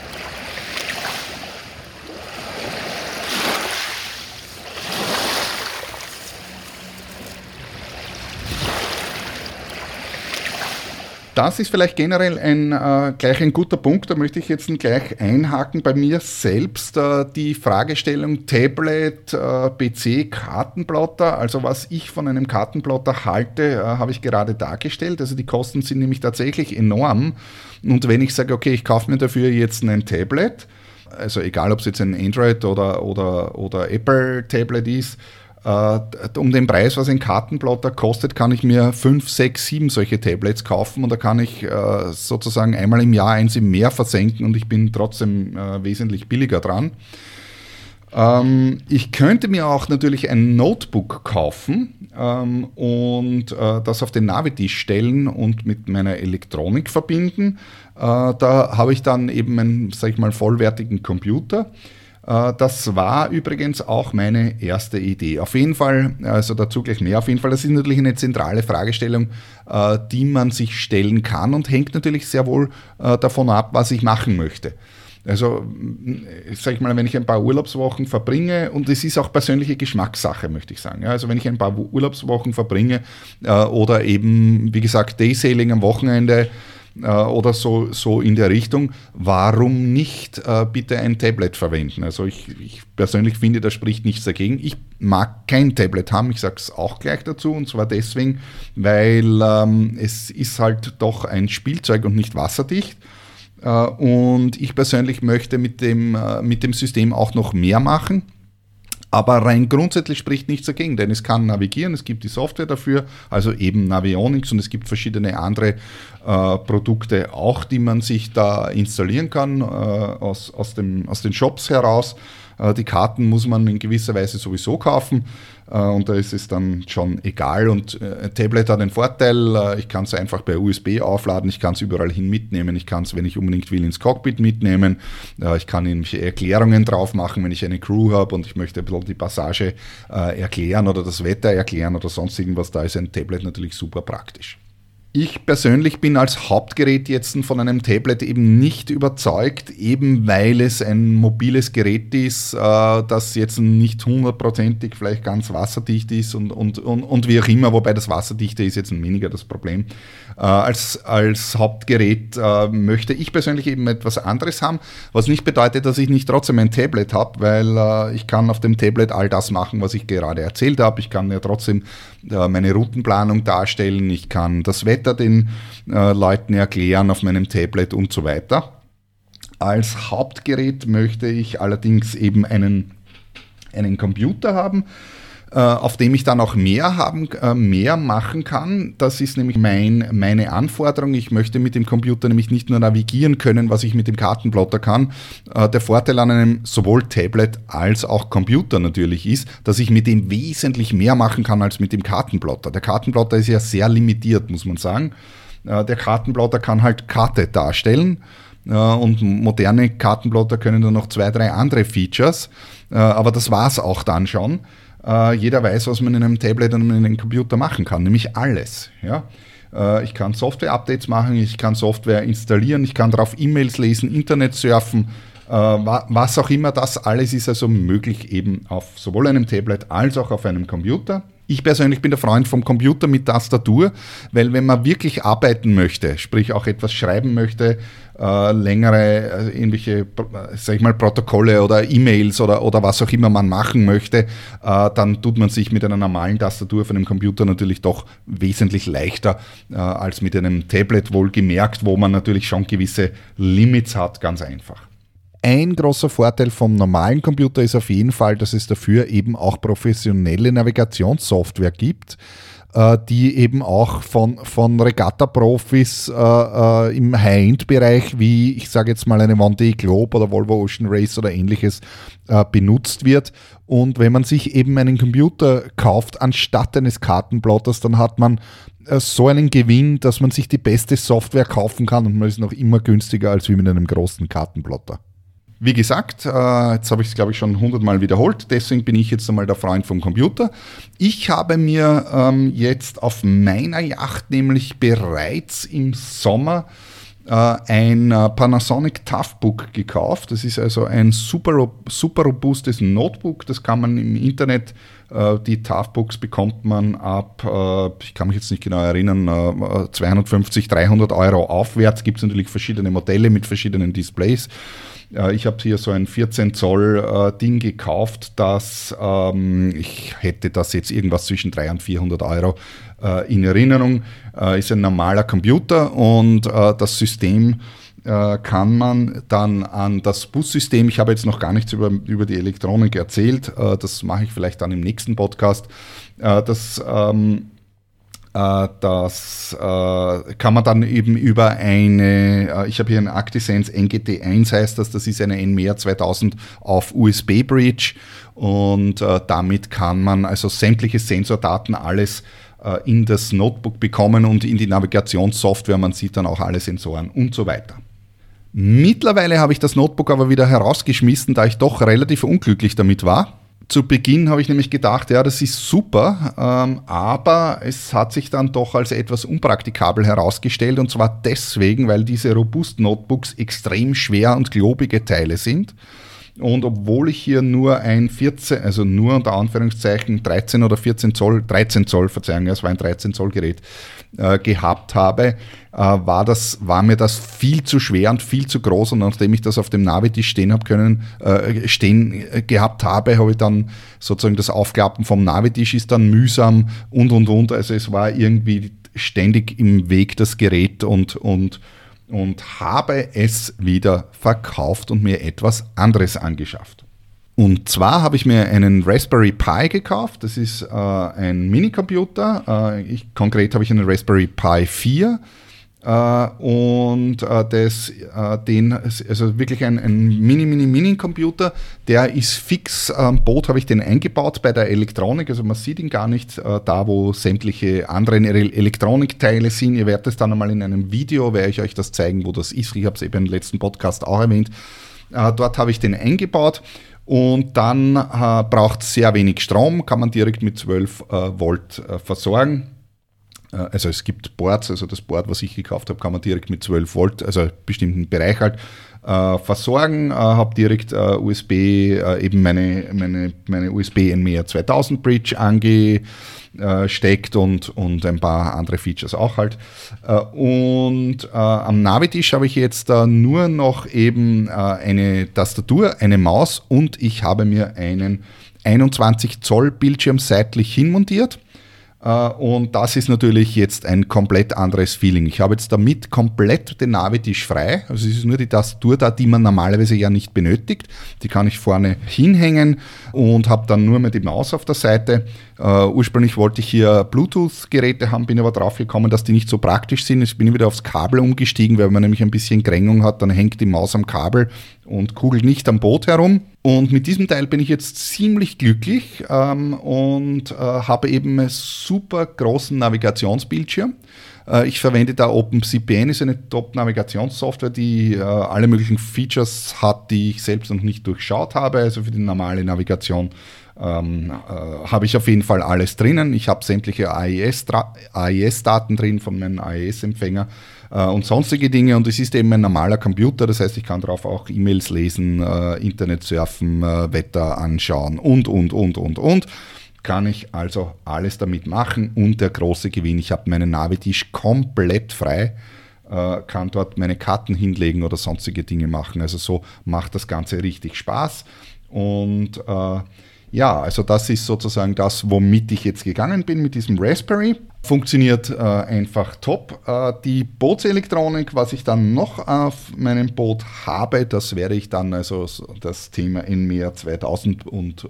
Das ist vielleicht generell gleich ein guter Punkt, da möchte ich jetzt gleich einhaken bei mir selbst. Die Fragestellung Tablet, PC, Kartenplotter, also was ich von einem Kartenplotter halte, habe ich gerade dargestellt. Also die Kosten sind nämlich tatsächlich enorm. Und wenn ich sage, okay, ich kaufe mir dafür jetzt ein Tablet, also egal ob es jetzt ein Android oder Apple Tablet ist, um den Preis, was ein Kartenplotter kostet, kann ich mir 5, 6, 7 solche Tablets kaufen und da kann ich sozusagen einmal im Jahr eins im Meer versenken und ich bin trotzdem wesentlich billiger dran. Ich könnte mir auch natürlich ein Notebook kaufen und das auf den Navitisch stellen und mit meiner Elektronik verbinden. Da habe ich dann eben einen, sag ich mal, vollwertigen Computer. Das war übrigens auch meine erste Idee. Auf jeden Fall, also dazu gleich mehr, auf jeden Fall, das ist natürlich eine zentrale Fragestellung, die man sich stellen kann und hängt natürlich sehr wohl davon ab, was ich machen möchte. Also, sag ich mal, wenn ich ein paar Urlaubswochen verbringe, und es ist auch persönliche Geschmackssache, möchte ich sagen. Ja, also wenn ich ein paar Urlaubswochen verbringe oder eben, wie gesagt, Daysailing am Wochenende, oder so in der Richtung, warum nicht bitte ein Tablet verwenden? Also ich persönlich finde, da spricht nichts dagegen. Ich mag kein Tablet haben, ich sage es auch gleich dazu, und zwar deswegen, weil es ist halt doch ein Spielzeug und nicht wasserdicht. Und ich persönlich möchte mit dem System auch noch mehr machen. Aber rein grundsätzlich spricht nichts dagegen, denn es kann navigieren, es gibt die Software dafür, also eben Navionics, und es gibt verschiedene andere Produkte auch, die man sich da installieren kann aus den Shops heraus. Die Karten muss man in gewisser Weise sowieso kaufen und da ist es dann schon egal. Und Tablet hat den Vorteil, ich kann es einfach per USB aufladen, ich kann es überall hin mitnehmen, ich kann es, wenn ich unbedingt will, ins Cockpit mitnehmen, ich kann irgendwelche Erklärungen drauf machen, wenn ich eine Crew habe und ich möchte ein bisschen die Passage erklären oder das Wetter erklären oder sonst irgendwas, da ist ein Tablet natürlich super praktisch. Ich persönlich bin als Hauptgerät jetzt von einem Tablet eben nicht überzeugt, eben weil es ein mobiles Gerät ist, das jetzt nicht hundertprozentig vielleicht ganz wasserdicht ist und wie auch immer, wobei das Wasserdichte ist jetzt weniger das Problem. Als Hauptgerät möchte ich persönlich eben etwas anderes haben, was nicht bedeutet, dass ich nicht trotzdem ein Tablet habe, weil ich kann auf dem Tablet all das machen, was ich gerade erzählt habe. Ich kann ja trotzdem meine Routenplanung darstellen, ich kann das Wetter den Leuten erklären auf meinem Tablet und so weiter. Als Hauptgerät möchte ich allerdings eben einen Computer haben, auf dem ich dann auch mehr machen kann. Das ist nämlich meine Anforderung. Ich möchte mit dem Computer nämlich nicht nur navigieren können, was ich mit dem Kartenplotter kann. Der Vorteil an einem sowohl Tablet als auch Computer natürlich ist, dass ich mit dem wesentlich mehr machen kann als mit dem Kartenplotter. Der Kartenplotter ist ja sehr limitiert, muss man sagen. Der Kartenplotter kann halt Karte darstellen. Und moderne Kartenplotter können dann noch 2, 3 andere Features. Aber das war's auch dann schon. Jeder weiß, was man in einem Tablet und in einem Computer machen kann, nämlich alles. Ja? Ich kann Software-Updates machen, ich kann Software installieren, ich kann darauf E-Mails lesen, Internet surfen, was auch immer, das alles ist also möglich eben auf sowohl einem Tablet als auch auf einem Computer. Ich persönlich bin der Freund vom Computer mit Tastatur, weil wenn man wirklich arbeiten möchte, sprich auch etwas schreiben möchte, längere irgendwelche, sag ich mal, Protokolle oder E-Mails oder was auch immer man machen möchte, dann tut man sich mit einer normalen Tastatur von einem Computer natürlich doch wesentlich leichter als mit einem Tablet, wohlgemerkt, wo man natürlich schon gewisse Limits hat, ganz einfach. Ein großer Vorteil vom normalen Computer ist auf jeden Fall, dass es dafür eben auch professionelle Navigationssoftware gibt, die eben auch von Regatta-Profis im High-End-Bereich, wie ich sage jetzt mal eine Vendée Globe oder Volvo Ocean Race oder ähnliches, benutzt wird. Und wenn man sich eben einen Computer kauft anstatt eines Kartenplotters, dann hat man so einen Gewinn, dass man sich die beste Software kaufen kann und man ist noch immer günstiger als wie mit einem großen Kartenplotter. Wie gesagt, jetzt habe ich es, glaube ich, schon 100-mal wiederholt, deswegen bin ich jetzt einmal der Freund vom Computer. Ich habe mir jetzt auf meiner Yacht nämlich bereits im Sommer ein Panasonic Toughbook gekauft. Das ist also ein super robustes Notebook, das kann man im Internet, die Toughbooks bekommt man ab, ich kann mich jetzt nicht genau erinnern, 250, 300 Euro aufwärts. Gibt es natürlich verschiedene Modelle mit verschiedenen Displays. Ich habe hier so ein 14 Zoll Ding gekauft, ich hätte das jetzt irgendwas zwischen 300 und 400 Euro in Erinnerung. Ist ein normaler Computer und das System kann man dann an das Bussystem, ich habe jetzt noch gar nichts über die Elektronik erzählt, das mache ich vielleicht dann im nächsten Podcast, das kann man dann eben über ich habe hier einen ActiSense NGT1 heißt das ist eine NMEA 2000 auf USB-Bridge und damit kann man also sämtliche Sensordaten alles in das Notebook bekommen und in die Navigationssoftware, man sieht dann auch alle Sensoren und so weiter. Mittlerweile habe ich das Notebook aber wieder herausgeschmissen, da ich doch relativ unglücklich damit war. Zu Beginn habe ich nämlich gedacht, ja, das ist super, aber es hat sich dann doch als etwas unpraktikabel herausgestellt und zwar deswegen, weil diese robusten Notebooks extrem schwer und klobige Teile sind. Und obwohl ich hier nur ein 14, also nur unter Anführungszeichen 13 oder 14 Zoll, 13 Zoll, Verzeihung, es war ein 13 Zoll Gerät, gehabt habe, war mir das viel zu schwer und viel zu groß und nachdem ich das auf dem Navitisch stehen gehabt habe, habe ich dann sozusagen das Aufklappen vom Navitisch ist dann mühsam und. Also es war irgendwie ständig im Weg das Gerät und habe es wieder verkauft und mir etwas anderes angeschafft. Und zwar habe ich mir einen Raspberry Pi gekauft, das ist ein Minicomputer, konkret habe ich einen Raspberry Pi 4 also wirklich ein Mini-Computer, der ist fix am Boot, habe ich den eingebaut bei der Elektronik, also man sieht ihn gar nicht da, wo sämtliche anderen Elektronikteile sind. Ihr werdet es dann einmal in einem Video, werde ich euch das zeigen, wo das ist. Ich habe es eben im letzten Podcast auch erwähnt. Dort habe ich den eingebaut. Und dann braucht es sehr wenig Strom, kann man direkt mit 12 Volt versorgen. Also es gibt Boards, also das Board, was ich gekauft habe, kann man direkt mit 12 Volt, also einen bestimmten Bereich halt, versorgen. Habe direkt USB, eben meine USB NMEA 2000 Bridge angesteckt und ein paar andere Features auch halt. Am Navitisch habe ich jetzt nur noch eben eine Tastatur, eine Maus und ich habe mir einen 21 Zoll Bildschirm seitlich hinmontiert. Und das ist natürlich jetzt ein komplett anderes Feeling. Ich habe jetzt damit komplett den Navitisch frei. Also es ist nur die Tastatur da, die man normalerweise ja nicht benötigt. Die kann ich vorne hinhängen und habe dann nur mehr die Maus auf der Seite. Ursprünglich wollte ich hier Bluetooth-Geräte haben, bin aber drauf gekommen, dass die nicht so praktisch sind. Jetzt bin ich wieder aufs Kabel umgestiegen, weil man nämlich ein bisschen Krängung hat, dann hängt die Maus am Kabel und kugelt nicht am Boot herum. Und mit diesem Teil bin ich jetzt ziemlich glücklich und habe eben einen super großen Navigationsbildschirm. Ich verwende da OpenCPN, ist eine Top-Navigationssoftware, die alle möglichen Features hat, die ich selbst noch nicht durchschaut habe. Also für die normale Navigation habe ich auf jeden Fall alles drinnen. Ich habe sämtliche AES-Daten drin von meinem AES-Empfänger und sonstige Dinge. Und es ist eben ein normaler Computer, das heißt, ich kann darauf auch E-Mails lesen, Internet surfen, Wetter anschauen und. kann ich also alles damit machen. Und der große Gewinn, ich habe meinen Navi-Tisch komplett frei, kann dort meine Karten hinlegen oder sonstige Dinge machen. Also so macht das Ganze richtig Spaß. Und also das ist sozusagen das, womit ich jetzt gegangen bin mit diesem Raspberry. Funktioniert einfach top. Die Bootselektronik, was ich dann noch auf meinem Boot habe, das werde ich dann, also das Thema NMEA 2000 und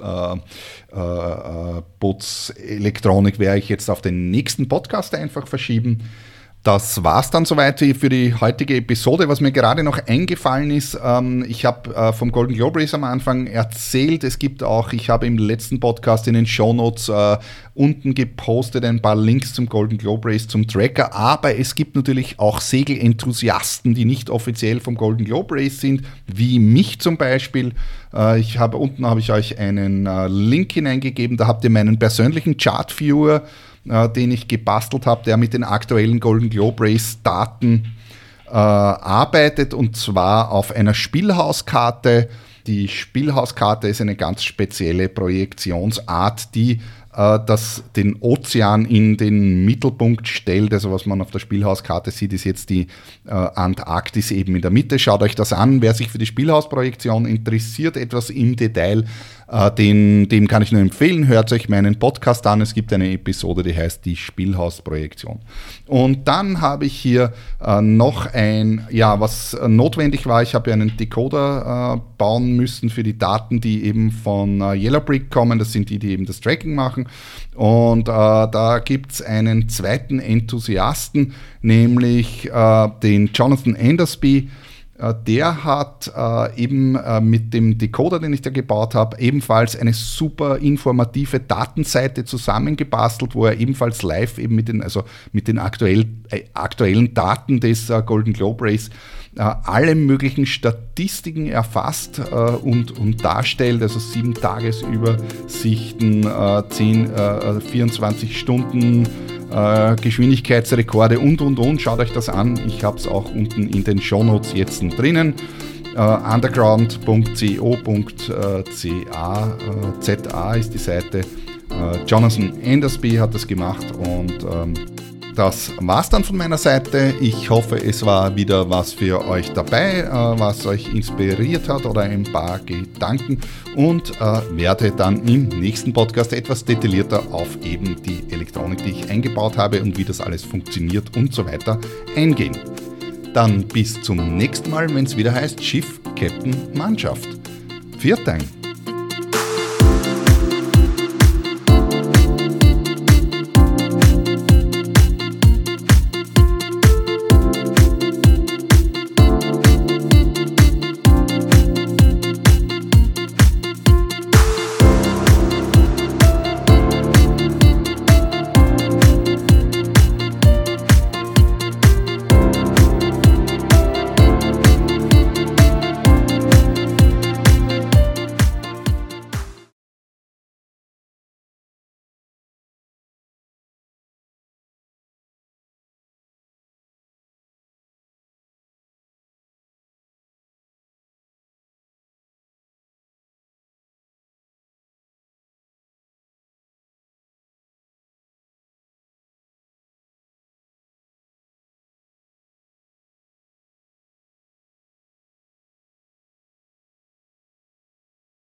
Bootselektronik werde ich jetzt auf den nächsten Podcast einfach verschieben. Das war es dann soweit für die heutige Episode. Was mir gerade noch eingefallen ist, ich habe vom Golden Globe Race am Anfang erzählt, ich habe im letzten Podcast in den Shownotes unten gepostet ein paar Links zum Golden Globe Race, zum Tracker, aber es gibt natürlich auch Segelenthusiasten, die nicht offiziell vom Golden Globe Race sind, wie mich zum Beispiel. Unten habe ich euch einen Link hineingegeben, da habt ihr meinen persönlichen Chart-Viewer, den ich gebastelt habe, der mit den aktuellen Golden Globe Race Daten arbeitet, und zwar auf einer Spielhauskarte. Die Spielhauskarte ist eine ganz spezielle Projektionsart, die den Ozean in den Mittelpunkt stellt. Also was man auf der Spielhauskarte sieht, ist jetzt die Antarktis eben in der Mitte. Schaut euch das an. Wer sich für die Spielhausprojektion interessiert, etwas im Detail, dem kann ich nur empfehlen. Hört euch meinen Podcast an. Es gibt eine Episode, die heißt die Spielhausprojektion. Und dann habe ich hier noch was notwendig war. Ich habe ja einen Decoder bauen müssen für die Daten, die eben von Yellowbrick kommen. Das sind die eben das Tracking machen. Und da gibt es einen zweiten Enthusiasten, nämlich den Jonathan Endersby. Der hat mit dem Decoder, den ich da gebaut habe, ebenfalls eine super informative Datenseite zusammengebastelt, wo er ebenfalls live eben mit den aktuellen Daten des Golden Globe Race alle möglichen Statistiken erfasst und darstellt, also 7-Tages-Übersichten, 24 Stunden Geschwindigkeitsrekorde und. Schaut euch das an. Ich habe es auch unten in den Shownotes jetzt drinnen. Underground.co.za ist die Seite. Jonathan Endersby hat das gemacht, und das war's dann von meiner Seite. Ich hoffe, es war wieder was für euch dabei, was euch inspiriert hat oder ein paar Gedanken, und werde dann im nächsten Podcast etwas detaillierter auf eben die Elektronik, die ich eingebaut habe und wie das alles funktioniert und so weiter eingehen. Dann bis zum nächsten Mal, wenn es wieder heißt Schiff, Captain, Mannschaft. Vielen Dank.